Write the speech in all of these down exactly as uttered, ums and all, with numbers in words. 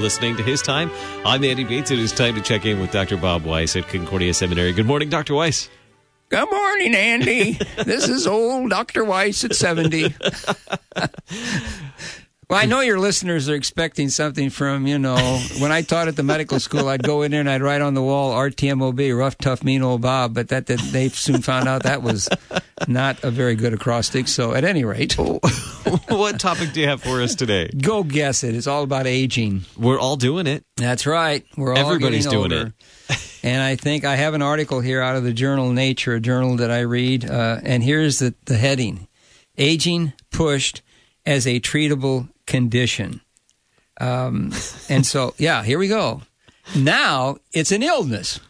listening to His Time. I'm Andy Bates. It is time to check in with Doctor Bob Weiss at Concordia Seminary. Good morning, Doctor Weiss. Good morning, Andy. This is old Doctor Weiss at seventy. Well, I know your listeners are expecting something from, you know, when I taught at the medical school, I'd go in there and I'd write on the wall, R T M O B, rough, tough, mean old Bob, but that, that they soon found out that was not a very good acrostic. So at any rate. What topic do you have for us today? Go guess it. It's all about aging. We're all doing it. That's right. We're all Everybody's getting doing older. it. And I think I have an article here out of the journal Nature, a journal that I read, uh, and here's the, the heading, Aging Pushed as a Treatable Condition. Um, and so, yeah, here we go. Now it's an illness.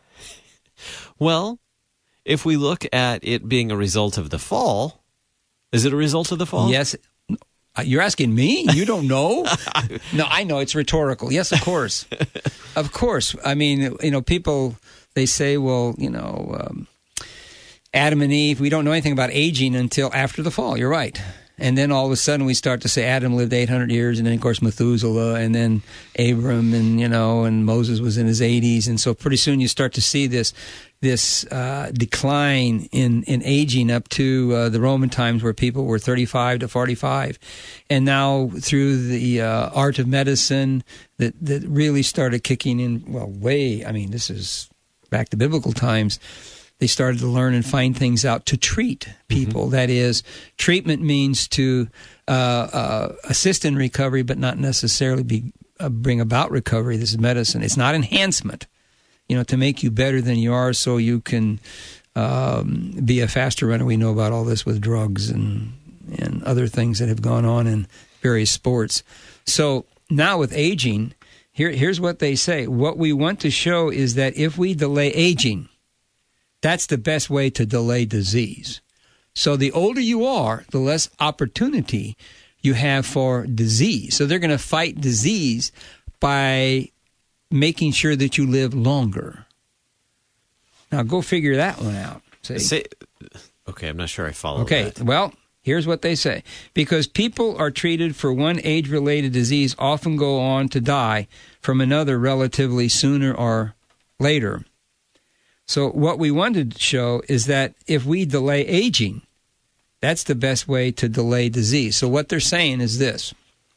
Well, if we look at it being a result of the fall, is it a result of the fall? Yes. You're asking me? You don't know? No, I know. It's rhetorical. Yes, of course. Of course. I mean, you know, people, they say, well, you know, um, Adam and Eve, we don't know anything about aging until after the fall. You're right. And then all of a sudden we start to say Adam lived eight hundred years, and then, of course, Methuselah, and then Abram, and, you know, and Moses was in his eighties. And so pretty soon you start to see this this uh, decline in, in aging up to uh, the Roman times where people were thirty-five to forty-five. And now through the uh, art of medicine that, that really started kicking in, well, way, I mean, this is back to biblical times. They started to learn and find things out to treat people. Mm-hmm. That is, treatment means to uh, uh, assist in recovery, but not necessarily be, uh, bring about recovery. This is medicine. It's not enhancement, you know, to make you better than you are so you can um, be a faster runner. We know about all this with drugs and, and other things that have gone on in various sports. So now with aging, here, here's what they say. What we want to show is that if we delay aging, that's the best way to delay disease. So the older you are, the less opportunity you have for disease. So they're going to fight disease by making sure that you live longer. Now go figure that one out. See? Say, okay, I'm not sure I follow Okay, that. well, here's what they say. Because people are treated for one age-related disease often go on to die from another relatively sooner or later. So what we wanted to show is that if we delay aging, that's the best way to delay disease. So what they're saying is this.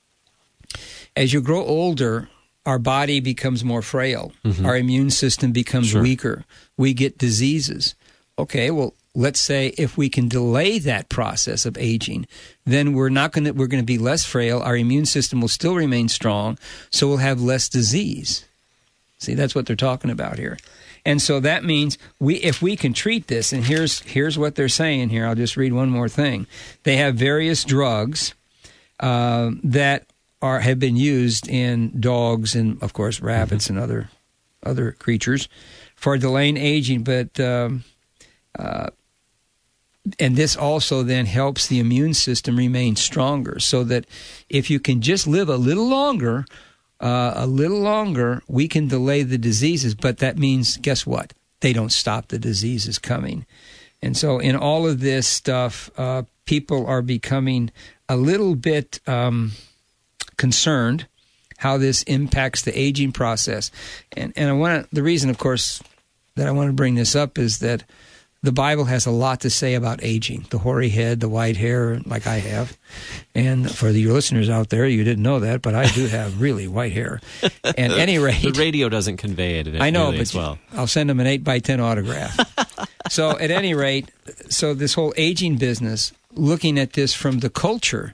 As you grow older, our body becomes more frail. Mm-hmm. Our immune system becomes sure. weaker. We get diseases. Okay, well, let's say if we can delay that process of aging, then we're not going to we're going to be less frail. Our immune system will still remain strong, so we'll have less disease. See, that's what they're talking about here. And so that means we, if we can treat this, and here's here's what they're saying here. I'll just read one more thing. They have various drugs uh, that are have been used in dogs and, of course, rabbits mm-hmm. and other other creatures for delaying aging. But um, uh, and this also then helps the immune system remain stronger, so that if you can just live a little longer. Uh, a little longer, we can delay the diseases, but that means, guess what? They don't stop the diseases coming. And so in all of this stuff, uh, people are becoming a little bit um, concerned how this impacts the aging process. And, and I want the reason, of course, that I want to bring this up is that the Bible has a lot to say about aging, the hoary head, the white hair, like I have. And for the, your listeners out there, you didn't know that, but I do have really white hair. At any rate, the radio doesn't convey it. I know, really but as well. I'll send them an eight by ten autograph. So at any rate, so this whole aging business, looking at this from the culture,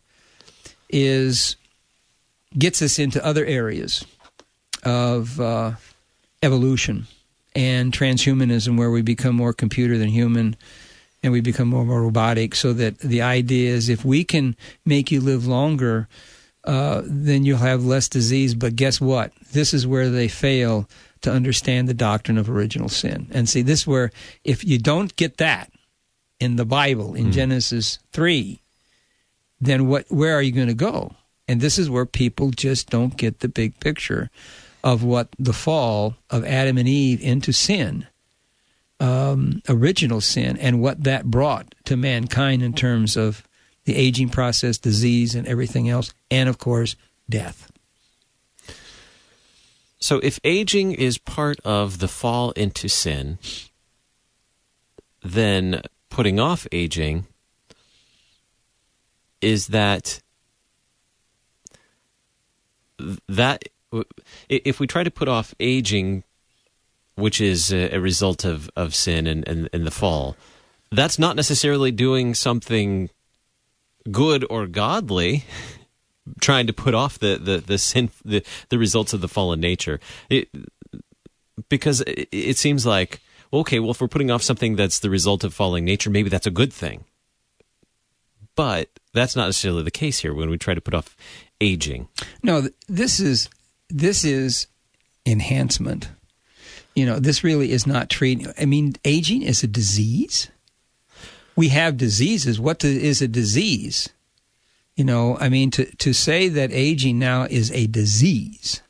is gets us into other areas of uh, evolution and transhumanism, where we become more computer than human, and we become more, more robotic, so that the idea is if we can make you live longer, uh, then you'll have less disease. But guess what? This is where they fail to understand the doctrine of original sin. And see, this is where if you don't get that in the Bible, in mm. Genesis three, then what? Where are you going to go? And this is where people just don't get the big picture of what the fall of Adam and Eve into sin, um, original sin, and what that brought to mankind in terms of the aging process, disease, and everything else, and, of course, death. So if aging is part of the fall into sin, then putting off aging, is that that if we try to put off aging, which is a, a result of, of sin and, and, and the fall, that's not necessarily doing something good or godly, trying to put off the the the sin the, the results of the fallen nature. It, because it, it seems like, okay, well, if we're putting off something that's the result of falling nature, maybe that's a good thing. But that's not necessarily the case here when we try to put off aging. No, this is this is enhancement. You know, this really is not treating. I mean, aging is a disease. We have diseases. What is a disease? You know, I mean, to, to say that aging now is a disease,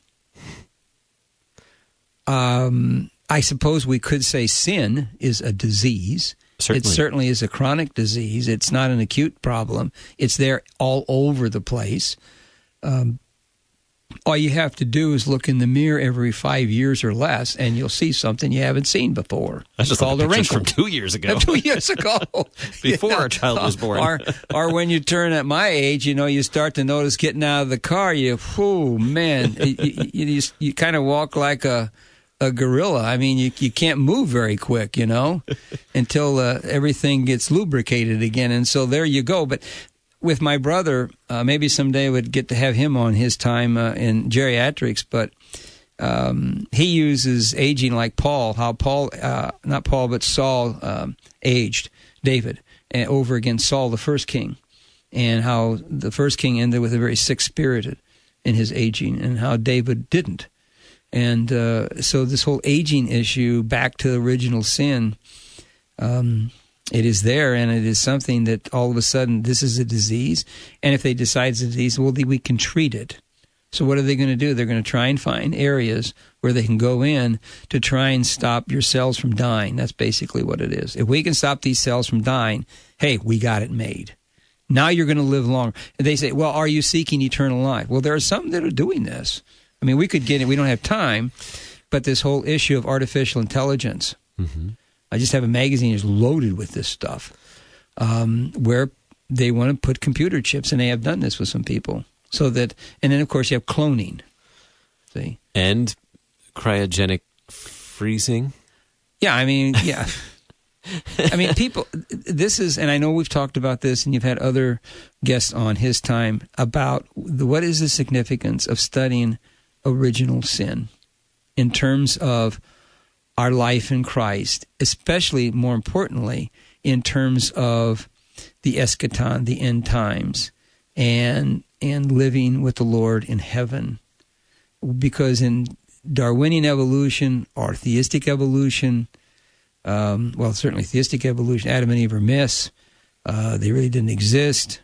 um, I suppose we could say sin is a disease. Certainly. It certainly is a chronic disease. It's not an acute problem. It's there all over the place. Um, all you have to do is look in the mirror every five years or less, and you'll see something you haven't seen before. That's just called a wrinkle from two years ago. two years ago, before you know, our child was born. or, or when you turn at my age, you know, you start to notice getting out of the car. You, oh man, you, you, you, you kind of walk like a. a gorilla. I mean, you you can't move very quick, you know, until uh, everything gets lubricated again. And so there you go. But with my brother, uh, maybe someday we'd get to have him on his time uh, in geriatrics, but um, he uses aging like Paul, how Paul, uh, not Paul, but Saul um, aged David and over against Saul, the first king, and how the first king ended with a very sick-spirited in his aging, and how David didn't. And uh, so this whole aging issue, back to the original sin, um, it is there, and it is something that all of a sudden this is a disease. And if they decide it's a disease, well, we can treat it. So what are they going to do? They're going to try and find areas where they can go in to try and stop your cells from dying. That's basically what it is. If we can stop these cells from dying, hey, we got it made. Now you're going to live longer. And they say, well, are you seeking eternal life? Well, there are some that are doing this. I mean, we could get it. We don't have time, but this whole issue of artificial intelligence, mm-hmm. I just have a magazine that's loaded with this stuff, um, where they want to put computer chips, and they have done this with some people. So that, and then of course you have cloning, see, and cryogenic freezing. Yeah, I mean, yeah, I mean, people. This is, and I know we've talked about this, and you've had other guests on his time about the, what is the significance of studying original sin in terms of our life in Christ, especially, more importantly, in terms of the eschaton, the end times, and and living with the Lord in heaven. Because in Darwinian evolution or theistic evolution, um, well, certainly theistic evolution, Adam and Eve are myths. Uh, they really didn't exist.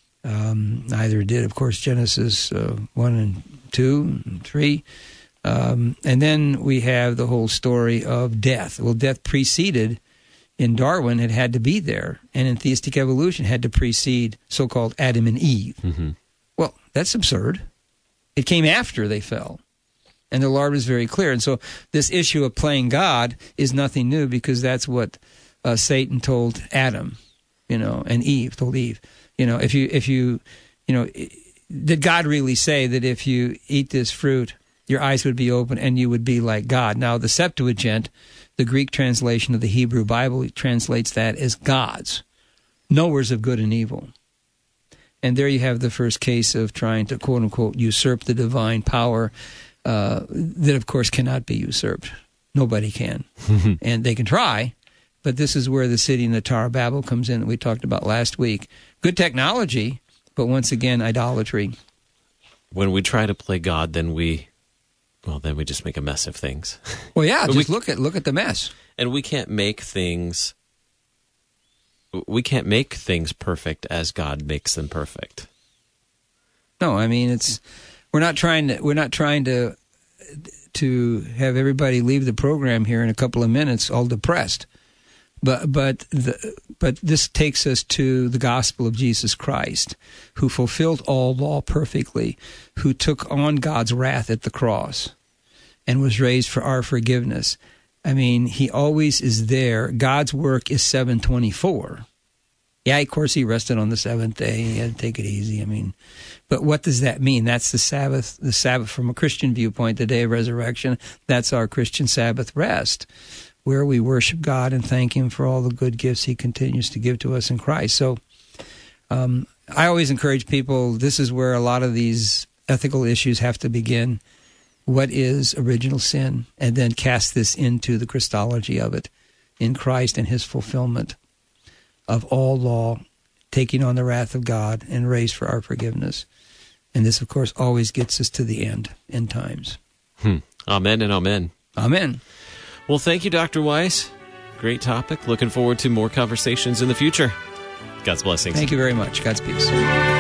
Um, neither did, of course, Genesis uh, one and two and three. Um, and then we have the whole story of death. Well, death preceded, in Darwin, it had to be there. And in theistic evolution, it had to precede so-called Adam and Eve. Mm-hmm. Well, that's absurd. It came after they fell. And the Lord was very clear. And so this issue of playing God is nothing new, because that's what uh, Satan told Adam, you know, and Eve told Eve. You know, if you, if you, you know, did God really say that if you eat this fruit, your eyes would be open and you would be like God? Now, the Septuagint, the Greek translation of the Hebrew Bible, translates that as gods, knowers of good and evil. And there you have the first case of trying to, quote unquote, usurp the divine power uh, that, of course, cannot be usurped. Nobody can. And they can try, but this is where the city in the Tower of Babel comes in that we talked about last week. Good technology, but once again, idolatry. When we try to play God, then we, well, then we just make a mess of things. Well, yeah, But just we- look at look at the mess. And we can't make things, we can't make things perfect as God makes them perfect. No, I mean, it's we're not trying to we're not trying to to have everybody leave the program here in a couple of minutes all depressed. But but the, but this takes us to the gospel of Jesus Christ, who fulfilled all law perfectly, who took on God's wrath at the cross. and was raised for our forgiveness. I mean, he always is there. God's work is seven twenty-four. Yeah, of course, he rested on the seventh day. He had to take it easy. I mean, but what does that mean? That's the Sabbath, the Sabbath from a Christian viewpoint, the day of resurrection. That's our Christian Sabbath rest, where we worship God and thank him for all the good gifts he continues to give to us in Christ. So um, I always encourage people, this is where a lot of these ethical issues have to begin. What is original sin? And then cast this into the Christology of it in Christ and his fulfillment of all law, taking on the wrath of God and raised for our forgiveness. And this, of course, always gets us to the end, end times. Hmm. Amen and amen. Amen. Well, thank you, Doctor Weiss. Great topic. Looking forward to more conversations in the future. God's blessings. Thank you very much. God's peace.